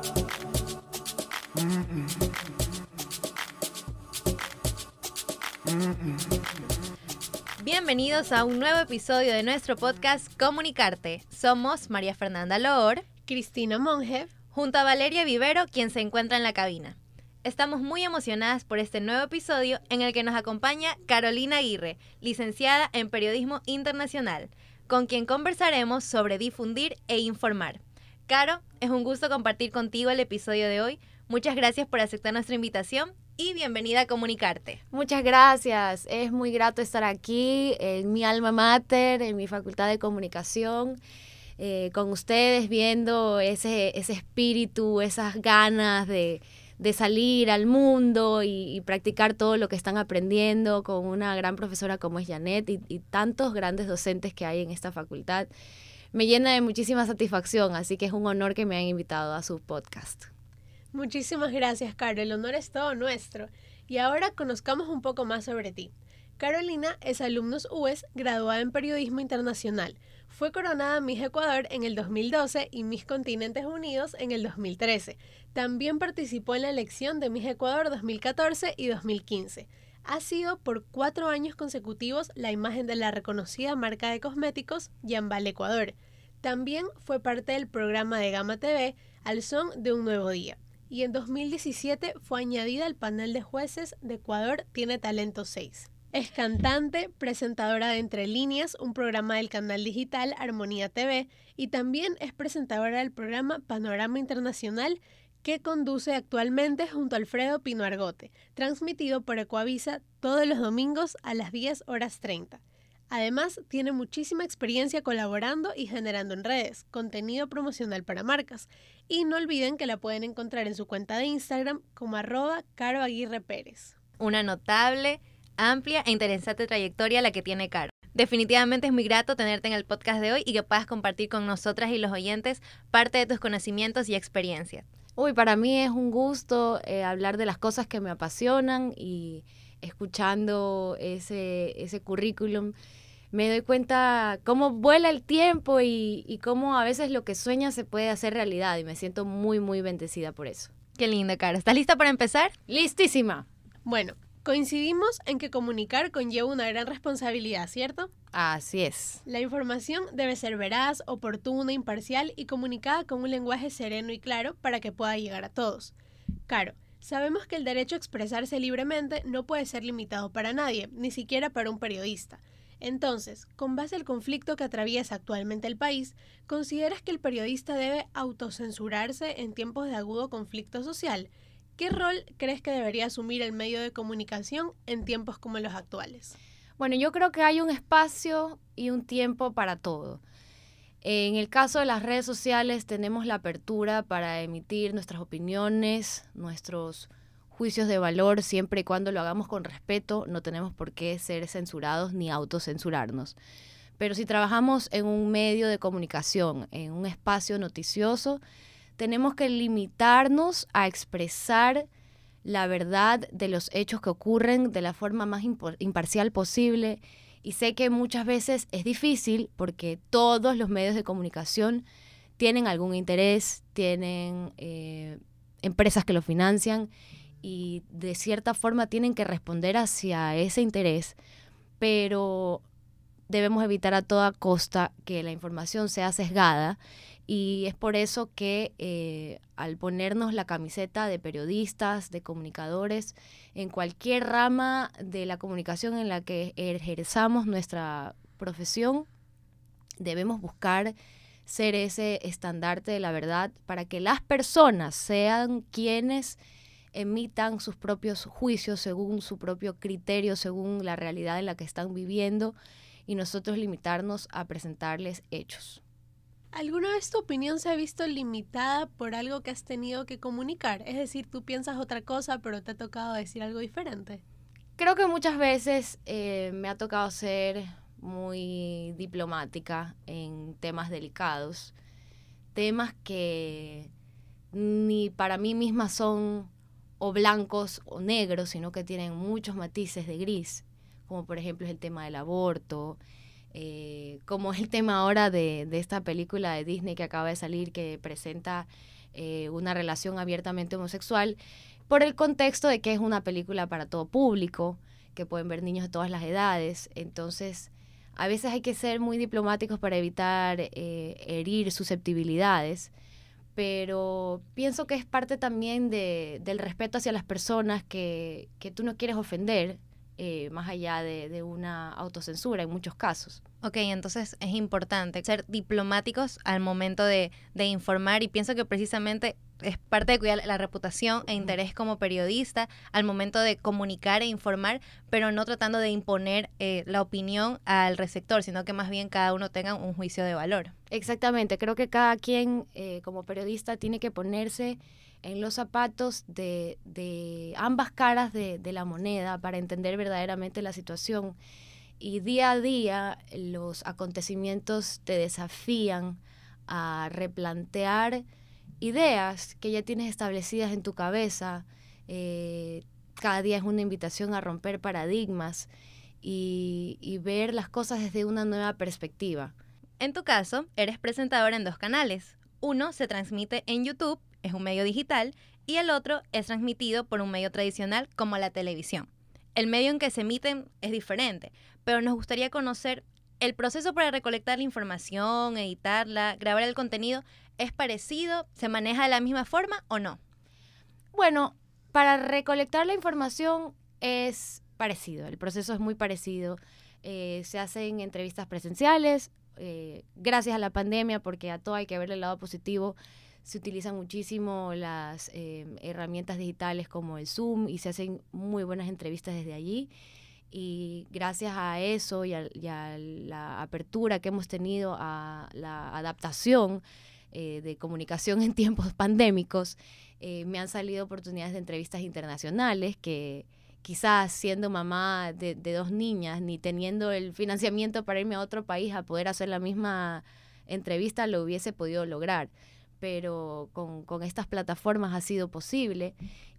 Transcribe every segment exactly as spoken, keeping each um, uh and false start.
Bienvenidos a un nuevo episodio de nuestro podcast Comunicarte. Somos María Fernanda Loor, Cristina Monge, junto a Valeria Vivero, quien se encuentra en la cabina. Estamos muy emocionadas por este nuevo episodio en el que nos acompaña Carolina Aguirre, licenciada en Periodismo Internacional, con quien conversaremos sobre difundir e informar. Caro, es un gusto compartir contigo el episodio de hoy. Muchas gracias por aceptar nuestra invitación y bienvenida a Comunicarte. Muchas gracias, es muy grato estar aquí en mi alma mater, en mi facultad de comunicación, eh, con ustedes viendo ese, ese espíritu, esas ganas de, de salir al mundo y, y practicar todo lo que están aprendiendo con una gran profesora como es Janet y, y tantos grandes docentes que hay en esta facultad. Me llena de muchísima satisfacción, así que es un honor que me hayan invitado a su podcast. Muchísimas gracias, Caro. El honor es todo nuestro. Y ahora conozcamos un poco más sobre ti. Carolina es alumnus U E S, graduada en Periodismo Internacional. Fue coronada Miss Ecuador en el dos mil doce y Miss Continentes Unidos en el dos mil trece. También participó en la elección de Miss Ecuador dos mil catorce y dos mil quince. Ha sido por cuatro años consecutivos la imagen de la reconocida marca de cosméticos Yambal Ecuador. También fue parte del programa de Gama T V Al Son de un Nuevo Día. Y en dos mil diecisiete fue añadida al panel de jueces de Ecuador Tiene Talento seis. Es cantante, presentadora de Entre Líneas, un programa del canal digital Armonía T V, y también es presentadora del programa Panorama Internacional, que conduce actualmente junto a Alfredo Pino Argote, transmitido por Ecuavisa todos los domingos a las diez horas treinta. Además, tiene muchísima experiencia colaborando y generando en redes, contenido promocional para marcas. Y no olviden que la pueden encontrar en su cuenta de Instagram como arroba Caro Aguirre Pérez. Una notable, amplia e interesante trayectoria la que tiene Caro. Definitivamente es muy grato tenerte en el podcast de hoy y que puedas compartir con nosotras y los oyentes parte de tus conocimientos y experiencias. Uy, para mí es un gusto eh, hablar de las cosas que me apasionan y escuchando ese, ese currículum me doy cuenta cómo vuela el tiempo y, y cómo a veces lo que sueñas se puede hacer realidad y me siento muy, muy bendecida por eso. Qué lindo, Caro. ¿Estás lista para empezar? ¡Listísima! Bueno, coincidimos en que comunicar conlleva una gran responsabilidad, ¿cierto? Así es. La información debe ser veraz, oportuna, imparcial y comunicada con un lenguaje sereno y claro para que pueda llegar a todos. Caro, sabemos que el derecho a expresarse libremente no puede ser limitado para nadie, ni siquiera para un periodista. Entonces, con base al conflicto que atraviesa actualmente el país, ¿consideras que el periodista debe autocensurarse en tiempos de agudo conflicto social? ¿Qué rol crees que debería asumir el medio de comunicación en tiempos como los actuales? Bueno, yo creo que hay un espacio y un tiempo para todo. En el caso de las redes sociales tenemos la apertura para emitir nuestras opiniones, nuestros juicios de valor, siempre y cuando lo hagamos con respeto, no tenemos por qué ser censurados ni autocensurarnos. Pero si trabajamos en un medio de comunicación, en un espacio noticioso, tenemos que limitarnos a expresar la verdad de los hechos que ocurren de la forma más imparcial posible. Y sé que muchas veces es difícil porque todos los medios de comunicación tienen algún interés, tienen eh, empresas que lo financian y de cierta forma tienen que responder hacia ese interés, pero debemos evitar a toda costa que la información sea sesgada y es por eso que eh, al ponernos la camiseta de periodistas, de comunicadores, en cualquier rama de la comunicación en la que ejerzamos nuestra profesión, debemos buscar ser ese estandarte de la verdad para que las personas sean quienes emitan sus propios juicios según su propio criterio, según la realidad en la que están viviendo y nosotros limitarnos a presentarles hechos. ¿Alguna vez tu opinión se ha visto limitada por algo que has tenido que comunicar? Es decir, tú piensas otra cosa, pero te ha tocado decir algo diferente. Creo que muchas veces eh, me ha tocado ser muy diplomática en temas delicados, temas que ni para mí misma son o blancos o negros, sino que tienen muchos matices de gris, como por ejemplo es el tema del aborto, eh, como es el tema ahora de, de esta película de Disney que acaba de salir, que presenta eh, una relación abiertamente homosexual, por el contexto de que es una película para todo público, que pueden ver niños de todas las edades. Entonces, a veces hay que ser muy diplomáticos para evitar eh, herir susceptibilidades, pero pienso que es parte también de, del respeto hacia las personas que, que tú no quieres ofender, eh, más allá de, de una autocensura en muchos casos. Ok, entonces es importante ser diplomáticos al momento de, de informar, y pienso que precisamente es parte de cuidar la reputación e interés como periodista al momento de comunicar e informar, pero no tratando de imponer eh, la opinión al receptor, sino que más bien cada uno tenga un juicio de valor. Exactamente, creo que cada quien eh, como periodista tiene que ponerse en los zapatos de, de ambas caras de, de la moneda para entender verdaderamente la situación. Y día a día los acontecimientos te desafían a replantear ideas que ya tienes establecidas en tu cabeza. Eh, cada día es una invitación a romper paradigmas y, y ver las cosas desde una nueva perspectiva. En tu caso, eres presentadora en dos canales. Uno se transmite en YouTube, es un medio digital, y el otro es transmitido por un medio tradicional como la televisión. El medio en que se emiten es diferente, pero nos gustaría conocer el proceso para recolectar la información, editarla, grabar el contenido. ¿Es parecido? ¿Se maneja de la misma forma o no? Bueno, para recolectar la información es parecido, el proceso es muy parecido. Eh, se hacen entrevistas presenciales, eh, gracias a la pandemia, porque a todo hay que ver el lado positivo. Se utilizan muchísimo las eh, herramientas digitales como el Zoom y se hacen muy buenas entrevistas desde allí. Y gracias a eso y a, y a la apertura que hemos tenido a la adaptación eh, de comunicación en tiempos pandémicos, eh, me han salido oportunidades de entrevistas internacionales que quizás siendo mamá de, de dos niñas, ni teniendo el financiamiento para irme a otro país a poder hacer la misma entrevista, lo hubiese podido lograr. Pero con, con estas plataformas ha sido posible.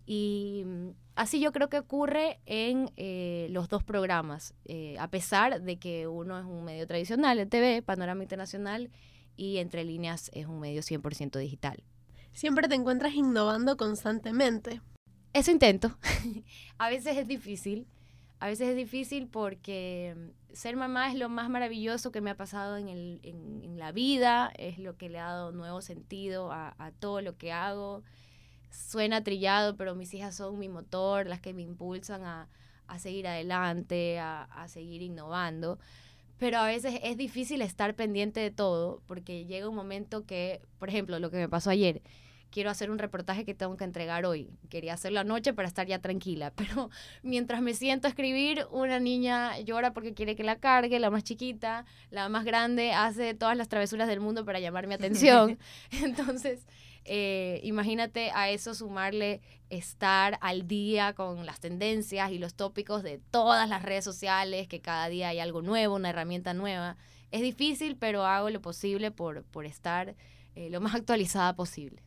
Y así yo creo que ocurre en eh, los dos programas, eh, a pesar de que uno es un medio tradicional, de T V, Panorama Internacional, y Entre Líneas es un medio cien por ciento digital. Siempre te encuentras innovando constantemente. Eso intento. A veces es difícil, a veces es difícil porque ser mamá es lo más maravilloso que me ha pasado en, el, en, en la vida, es lo que le ha dado nuevo sentido a, a todo lo que hago. Suena trillado, pero mis hijas son mi motor, las que me impulsan a, a seguir adelante, a, a seguir innovando. Pero a veces es difícil estar pendiente de todo, porque llega un momento que, por ejemplo, lo que me pasó ayer, quiero hacer un reportaje que tengo que entregar hoy. Quería hacerlo anoche para estar ya tranquila, pero mientras me siento a escribir, una niña llora porque quiere que la cargue, la más chiquita, la más grande hace todas las travesuras del mundo para llamar mi atención. Entonces, eh, imagínate a eso sumarle estar al día con las tendencias y los tópicos de todas las redes sociales, que cada día hay algo nuevo, una herramienta nueva. Es difícil, pero hago lo posible por, por estar eh, lo más actualizada posible.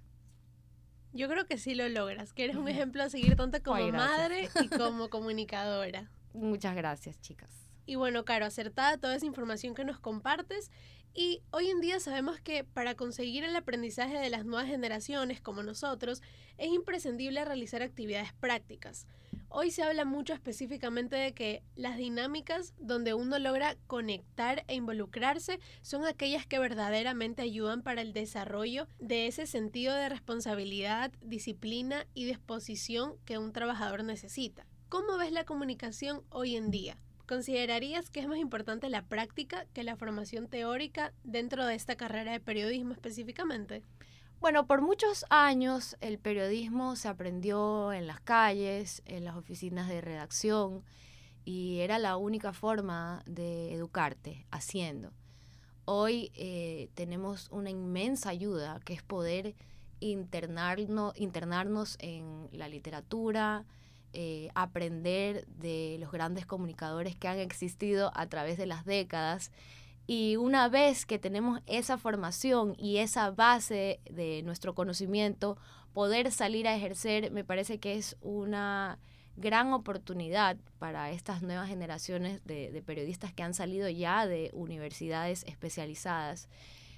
Yo creo que sí lo logras, que eres un ejemplo a seguir tanto como Ay, madre y como comunicadora. Muchas gracias, chicas. Y bueno, Caro, acertada toda esa información que nos compartes. Y hoy en día sabemos que para conseguir el aprendizaje de las nuevas generaciones como nosotros, es imprescindible realizar actividades prácticas. Hoy se habla mucho específicamente de que las dinámicas donde uno logra conectar e involucrarse son aquellas que verdaderamente ayudan para el desarrollo de ese sentido de responsabilidad, disciplina y disposición que un trabajador necesita. ¿Cómo ves la comunicación hoy en día? ¿Considerarías que es más importante la práctica que la formación teórica dentro de esta carrera de periodismo específicamente? Bueno, por muchos años el periodismo se aprendió en las calles, en las oficinas de redacción, y era la única forma de educarte, haciendo. Hoy eh, tenemos una inmensa ayuda, que es poder internarnos, internarnos en la literatura, Eh, aprender de los grandes comunicadores que han existido a través de las décadas. Y una vez que tenemos esa formación y esa base de nuestro conocimiento, poder salir a ejercer, me parece que es una gran oportunidad para estas nuevas generaciones de, de periodistas que han salido ya de universidades especializadas.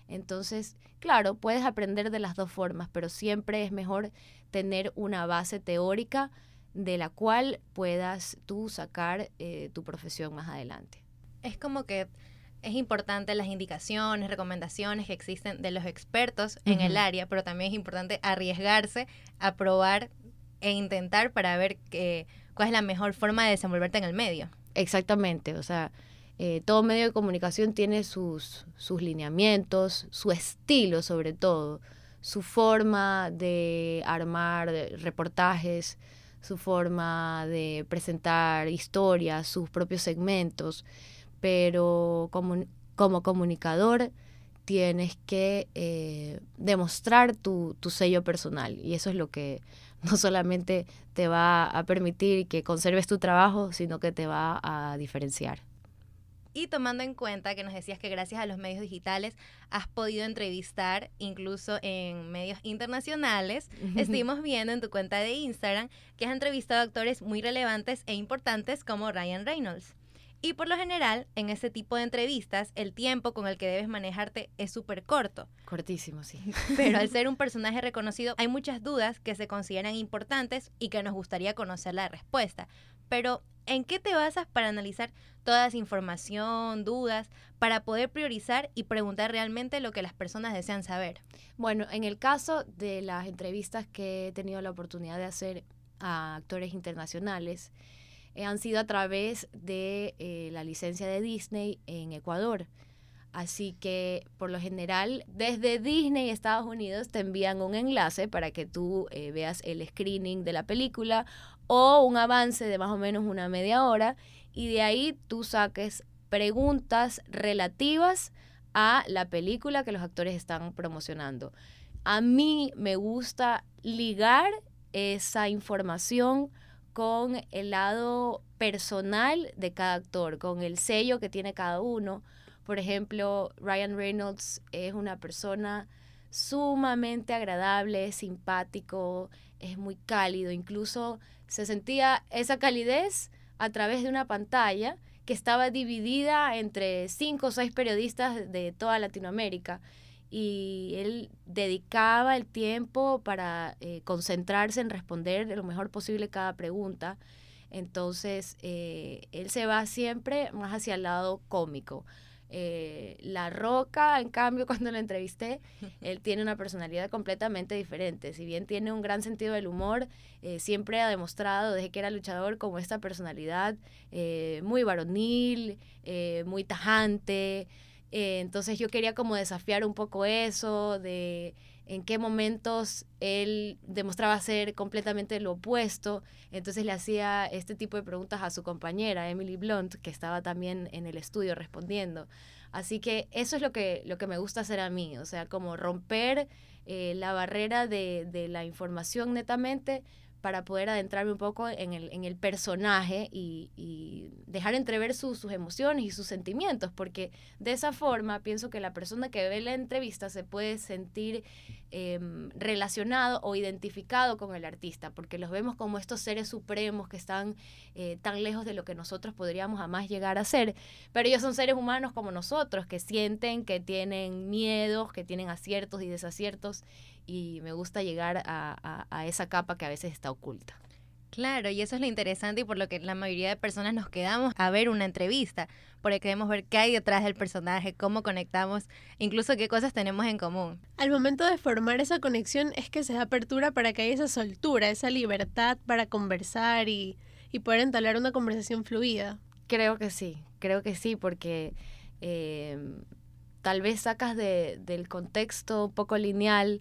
Entonces, claro, puedes aprender de las dos formas, pero siempre es mejor tener una base teórica de la cual puedas tú sacar eh, tu profesión más adelante. Es como que es importante las indicaciones, recomendaciones que existen de los expertos en uh-huh. el área, pero también es importante arriesgarse a probar e intentar para ver que, cuál es la mejor forma de desenvolverte en el medio. Exactamente, o sea, eh, todo medio de comunicación tiene sus, sus lineamientos, su estilo sobre todo, su forma de armar reportajes, su forma de presentar historias, sus propios segmentos, pero como, como comunicador tienes que eh, demostrar tu, tu sello personal, y eso es lo que no solamente te va a permitir que conserves tu trabajo, sino que te va a diferenciar. Y tomando en cuenta que nos decías que gracias a los medios digitales has podido entrevistar incluso en medios internacionales, estuvimos viendo en tu cuenta de Instagram que has entrevistado a actores muy relevantes e importantes como Ryan Reynolds. Y por lo general, en ese tipo de entrevistas, el tiempo con el que debes manejarte es súper corto. Cortísimo, sí. Pero al ser un personaje reconocido, hay muchas dudas que se consideran importantes y que nos gustaría conocer la respuesta. Pero, ¿en qué te basas para analizar toda esa información, dudas, para poder priorizar y preguntar realmente lo que las personas desean saber? Bueno, en el caso de las entrevistas que he tenido la oportunidad de hacer a actores internacionales, eh, han sido a través de eh, la licencia de Disney en Ecuador. Así que, por lo general, desde Disney, Estados Unidos, te envían un enlace para que tú eh, veas el screening de la película o un avance de más o menos una media hora, y de ahí tú saques preguntas relativas a la película que los actores están promocionando. A mí me gusta ligar esa información con el lado personal de cada actor, con el sello que tiene cada uno. Por ejemplo, Ryan Reynolds es una persona sumamente agradable, simpático, es muy cálido, incluso se sentía esa calidez a través de una pantalla que estaba dividida entre cinco o seis periodistas de toda Latinoamérica, y él dedicaba el tiempo para eh, concentrarse en responder lo mejor posible cada pregunta. Entonces, eh, él se va siempre más hacia el lado cómico. Eh, La Roca, en cambio, cuando lo entrevisté, él tiene una personalidad completamente diferente. Si bien tiene un gran sentido del humor, eh, siempre ha demostrado desde que era luchador como esta personalidad eh, muy varonil, eh, muy tajante. Eh, entonces yo quería como desafiar un poco eso, de en qué momentos él demostraba ser completamente lo opuesto. Entonces le hacía este tipo de preguntas a su compañera, Emily Blunt, que estaba también en el estudio respondiendo. Así que eso es lo que, lo que me gusta hacer a mí, o sea, como romper eh, la barrera de, de la información netamente, para poder adentrarme un poco en el, en el personaje y, y dejar entrever su, sus emociones y sus sentimientos, porque de esa forma pienso que la persona que ve la entrevista se puede sentir eh, relacionado o identificado con el artista, porque los vemos como estos seres supremos que están eh, tan lejos de lo que nosotros podríamos jamás llegar a ser, pero ellos son seres humanos como nosotros, que sienten, que tienen miedos, que tienen aciertos y desaciertos, y me gusta llegar a, a, a esa capa que a veces está oculta. Claro, y eso es lo interesante y por lo que la mayoría de personas nos quedamos a ver una entrevista, porque queremos ver qué hay detrás del personaje, cómo conectamos, incluso qué cosas tenemos en común. Al momento de formar esa conexión es que se da apertura para que haya esa soltura, esa libertad para conversar y, y poder entablar una conversación fluida. Creo que sí, creo que sí, porque eh, tal vez sacas de, del contexto un poco lineal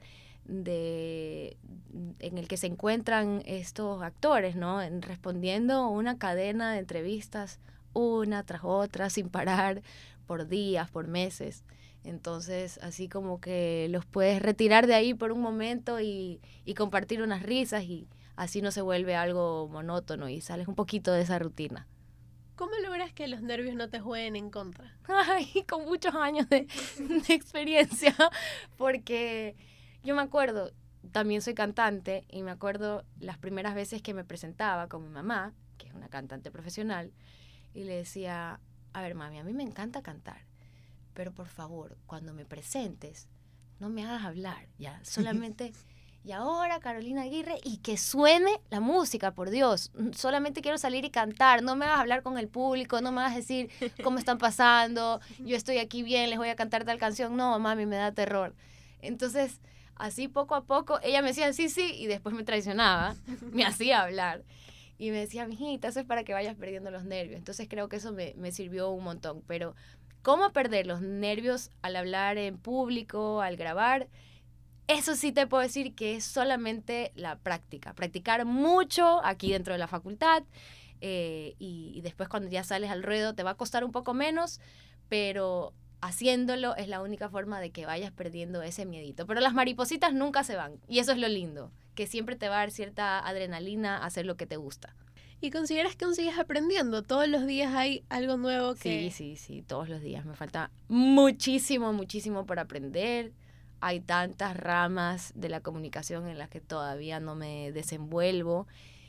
de en el que se encuentran estos actores, ¿no? En, respondiendo una cadena de entrevistas una tras otra sin parar por días, por meses. Entonces, así como que los puedes retirar de ahí por un momento y, y compartir unas risas, y así no se vuelve algo monótono y sales un poquito de esa rutina. ¿Cómo logras que los nervios no te jueguen en contra? Ay, con muchos años de, de experiencia, porque yo me acuerdo, también soy cantante, y me acuerdo las primeras veces que me presentaba con mi mamá, que es una cantante profesional, y le decía, a ver, mami, a mí me encanta cantar, pero por favor, cuando me presentes, no me hagas hablar, ya, solamente... Y ahora Carolina Aguirre, y que suene la música, por Dios. Solamente quiero salir y cantar. No me vas a hablar con el público, no me vas a decir cómo están pasando, yo estoy aquí bien, les voy a cantar tal canción. No, mami, me da terror. Entonces, así poco a poco, ella me decía sí, sí, y después me traicionaba, me hacía hablar. Y me decía, mijita, eso es para que vayas perdiendo los nervios. Entonces creo que eso me, me sirvió un montón. Pero, ¿cómo perder los nervios al hablar en público, al grabar? Eso sí te puedo decir que es solamente la práctica. Practicar mucho aquí dentro de la facultad eh, y, y después cuando ya sales al ruedo te va a costar un poco menos, pero haciéndolo es la única forma de que vayas perdiendo ese miedito. Pero las maripositas nunca se van y eso es lo lindo, que siempre te va a dar cierta adrenalina a hacer lo que te gusta. ¿Y consideras que aún sigues aprendiendo? ¿Todos los días hay algo nuevo Sí, que...? sí, sí, todos los días. Me falta muchísimo, muchísimo por aprender. Hay tantas ramas de la comunicación en las que todavía no me desenvuelvo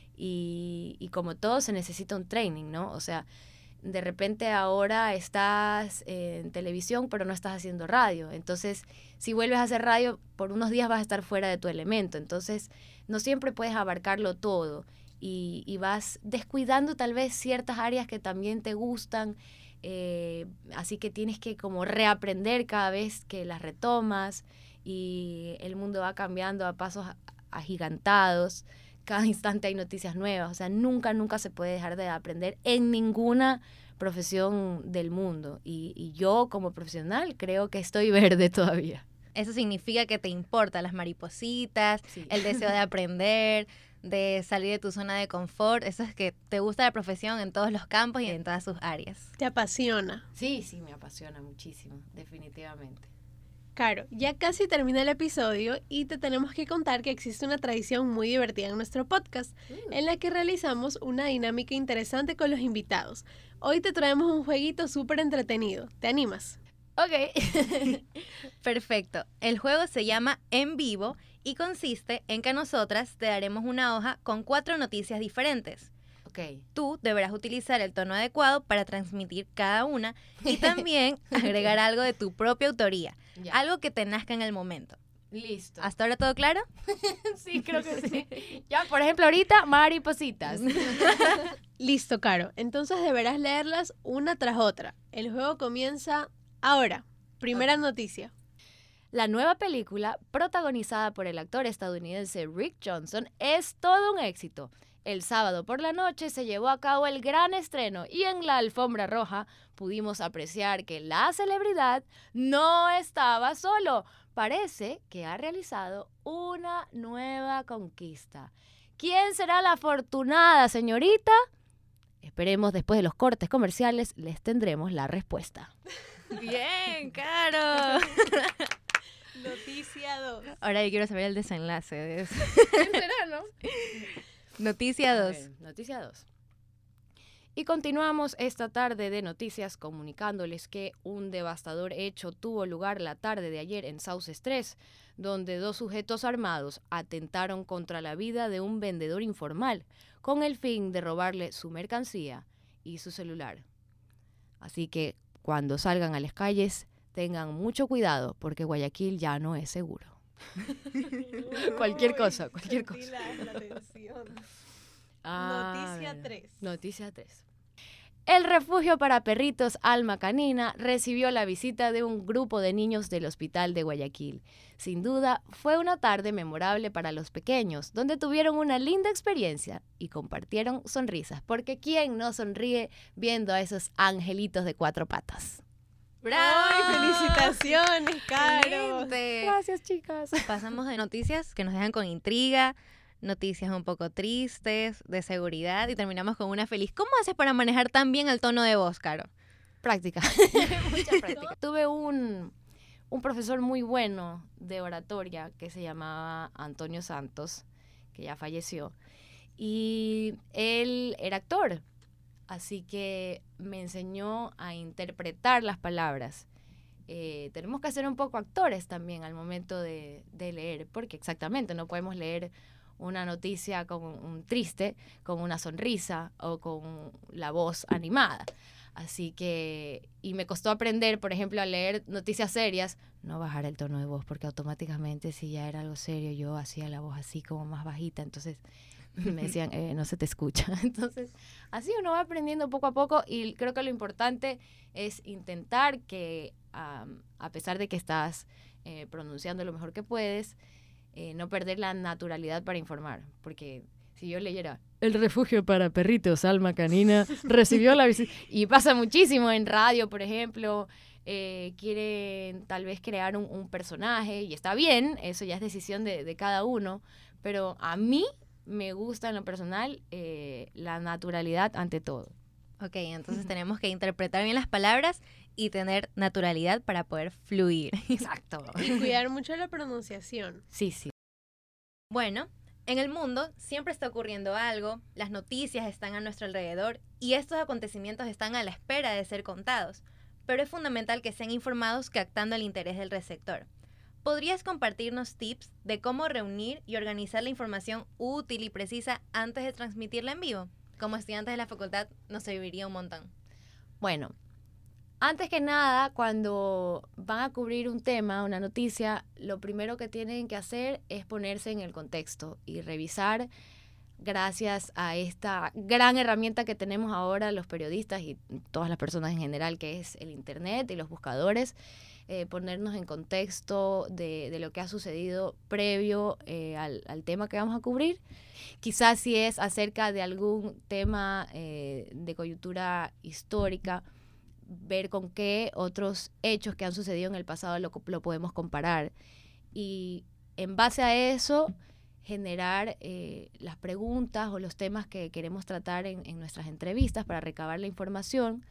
y, y como todo se necesita un training, ¿no? O sea, de repente ahora estás en televisión pero no estás haciendo radio. Entonces, si vuelves a hacer radio, por unos días vas a estar fuera de tu elemento. Entonces, no siempre puedes abarcarlo todo y, y vas descuidando tal vez ciertas áreas que también te gustan. Eh, así que tienes que como reaprender cada vez que las retomas y el mundo va cambiando a pasos agigantados. Cada instante hay noticias nuevas. O sea, nunca, nunca se puede dejar de aprender en ninguna profesión del mundo. Y, y yo como profesional creo que estoy verde todavía. Eso significa que te importan las maripositas, sí. El deseo de aprender, de salir de tu zona de confort. Eso es que te gusta la profesión en todos los campos y en todas sus áreas. ¿Te apasiona? Sí, sí, me apasiona muchísimo, definitivamente. Caro, ya casi termina el episodio y te tenemos que contar que existe una tradición muy divertida en nuestro podcast, mm. en la que realizamos una dinámica interesante con los invitados. Hoy te traemos un jueguito súper entretenido. ¿Te animas? Ok. Perfecto. El juego se llama En Vivo y consiste en que nosotras te daremos una hoja con cuatro noticias diferentes. Okay. Tú deberás utilizar el tono adecuado para transmitir cada una y también agregar algo de tu propia autoría, ya. Algo que te nazca en el momento. Listo. ¿Hasta ahora todo claro? Sí, creo que sí. Ya, por ejemplo, ahorita, maripositas. Listo, Caro. Entonces deberás leerlas una tras otra. El juego comienza ahora. Primera okay. noticia. La nueva película, protagonizada por el actor estadounidense Rick Johnson, es todo un éxito. El sábado por la noche se llevó a cabo el gran estreno y en la alfombra roja pudimos apreciar que la celebridad no estaba solo. Parece que ha realizado una nueva conquista. ¿Quién será la afortunada, señorita? Esperemos después de los cortes comerciales les tendremos la respuesta. Bien, Caro. Noticia dos. Ahora yo quiero saber el desenlace de eso. ¿Quién será, no? Noticia dos. Noticia dos. Y continuamos esta tarde de noticias comunicándoles que un devastador hecho tuvo lugar la tarde de ayer en Sauces tres, donde dos sujetos armados atentaron contra la vida de un vendedor informal con el fin de robarle su mercancía y su celular. Así que cuando salgan a las calles tengan mucho cuidado porque Guayaquil ya no es seguro. cualquier cosa, cualquier cosa. La atención. Ah, Noticia tres. Noticia tres. El refugio para perritos Alma Canina recibió la visita de un grupo de niños del hospital de Guayaquil. Sin duda, fue una tarde memorable para los pequeños, donde tuvieron una linda experiencia y compartieron sonrisas, porque ¿quién no sonríe viendo a esos angelitos de cuatro patas? ¡Bravo! ¡Ay, felicitaciones, Caro! Excelente. Gracias, chicas. Pasamos de noticias que nos dejan con intriga, noticias un poco tristes, de seguridad, y terminamos con una feliz. ¿Cómo haces para manejar tan bien el tono de voz, Caro? Práctica. Mucha práctica. Tuve un, un profesor muy bueno de oratoria que se llamaba Antonio Santos, que ya falleció, y él era actor. Así que me enseñó a interpretar las palabras. Eh, tenemos que ser un poco actores también al momento de, de leer, porque exactamente no podemos leer una noticia con un triste, con una sonrisa o con la voz animada. Así que, y me costó aprender, por ejemplo, a leer noticias serias, no bajar el tono de voz, porque automáticamente si ya era algo serio, yo hacía la voz así como más bajita, entonces me decían, eh, no se te escucha. Entonces, así uno va aprendiendo poco a poco, y creo que lo importante es intentar que, um, a pesar de que estás eh, pronunciando lo mejor que puedes, eh, no perder la naturalidad para informar, porque si yo leyera el refugio para perritos Alma Canina recibió la visita, y pasa muchísimo en radio, por ejemplo, eh, quieren tal vez crear un, un personaje, y está bien, eso ya es decisión de, de cada uno, pero a mí me gusta en lo personal eh, la naturalidad ante todo. Ok, entonces tenemos que interpretar bien las palabras y tener naturalidad para poder fluir. Exacto. Y cuidar mucho la pronunciación. Sí, sí. Bueno, en el mundo siempre está ocurriendo algo, las noticias están a nuestro alrededor y estos acontecimientos están a la espera de ser contados, pero es fundamental que sean informados captando el interés del receptor. ¿Podrías compartirnos tips de cómo reunir y organizar la información útil y precisa antes de transmitirla en vivo? Como estudiantes de la facultad nos serviría un montón. Bueno, antes que nada, cuando van a cubrir un tema, una noticia, lo primero que tienen que hacer es ponerse en el contexto y revisar, gracias a esta gran herramienta que tenemos ahora los periodistas y todas las personas en general, que es el internet y los buscadores, eh, ponernos en contexto de, de lo que ha sucedido previo eh, al, al tema que vamos a cubrir. Quizás si es acerca de algún tema eh, de coyuntura histórica, ver con qué otros hechos que han sucedido en el pasado lo, lo podemos comparar, y en base a eso generar eh, las preguntas o los temas que queremos tratar en, en nuestras entrevistas para recabar la información,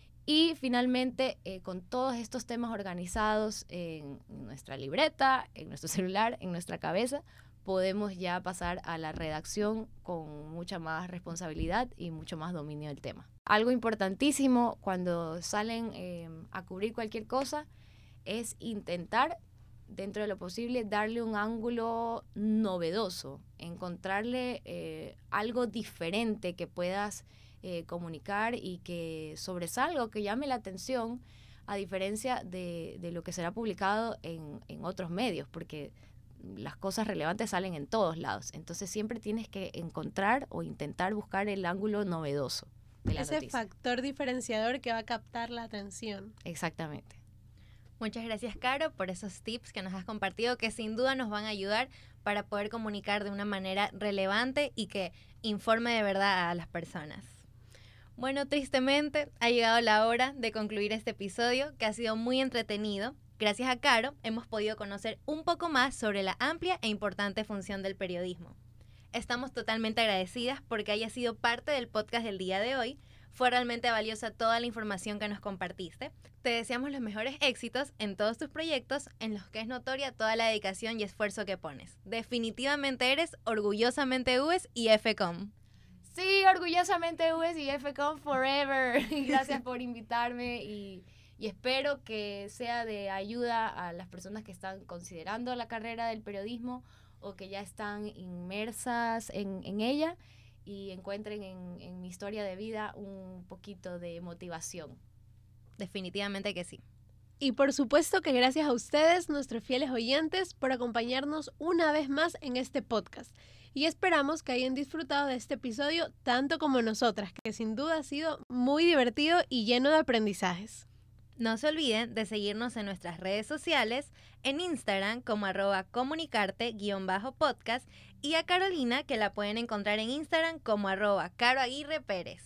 y finalmente eh, con todos estos temas organizados en nuestra libreta, en nuestro celular, en nuestra cabeza, podemos ya pasar a la redacción con mucha más responsabilidad y mucho más dominio del tema. Algo importantísimo cuando salen eh, a cubrir cualquier cosa es intentar, dentro de lo posible, darle un ángulo novedoso, encontrarle eh, algo diferente que puedas eh, comunicar y que sobresalga o que llame la atención, a diferencia de, de lo que será publicado en, en otros medios, porque las cosas relevantes salen en todos lados. Entonces siempre tienes que encontrar o intentar buscar el ángulo novedoso de la Ese noticia. factor diferenciador que va a captar la atención. Exactamente. Muchas gracias, Caro, por esos tips que nos has compartido, que sin duda nos van a ayudar para poder comunicar de una manera relevante y que informe de verdad a las personas. Bueno, tristemente ha llegado la hora de concluir este episodio, que ha sido muy entretenido. Gracias a Caro hemos podido conocer un poco más sobre la amplia e importante función del periodismo. Estamos totalmente agradecidas porque haya sido parte del podcast del día de hoy. Fue realmente valiosa toda la información que nos compartiste. Te deseamos los mejores éxitos en todos tus proyectos, en los que es notoria toda la dedicación y esfuerzo que pones. Definitivamente eres orgullosamente U E S y F C O M. Sí, orgullosamente U E S y F C O M forever. Gracias por invitarme y... Y espero que sea de ayuda a las personas que están considerando la carrera del periodismo o que ya están inmersas en, en ella, y encuentren en, en mi historia de vida un poquito de motivación. Definitivamente que sí. Y por supuesto que gracias a ustedes, nuestros fieles oyentes, por acompañarnos una vez más en este podcast. Y esperamos que hayan disfrutado de este episodio tanto como nosotras, que sin duda ha sido muy divertido y lleno de aprendizajes. No se olviden de seguirnos en nuestras redes sociales, en Instagram como arroba comunicarte guión bajo podcast, y a Carolina, que la pueden encontrar en Instagram como arroba Caro Aguirre Pérez.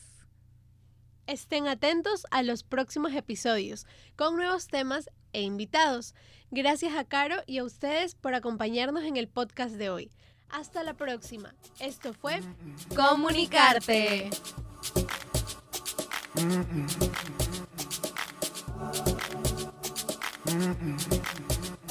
Estén atentos a los próximos episodios con nuevos temas e invitados. Gracias a Caro y a ustedes por acompañarnos en el podcast de hoy. Hasta la próxima. Esto fue Comunicarte. Mm-mm.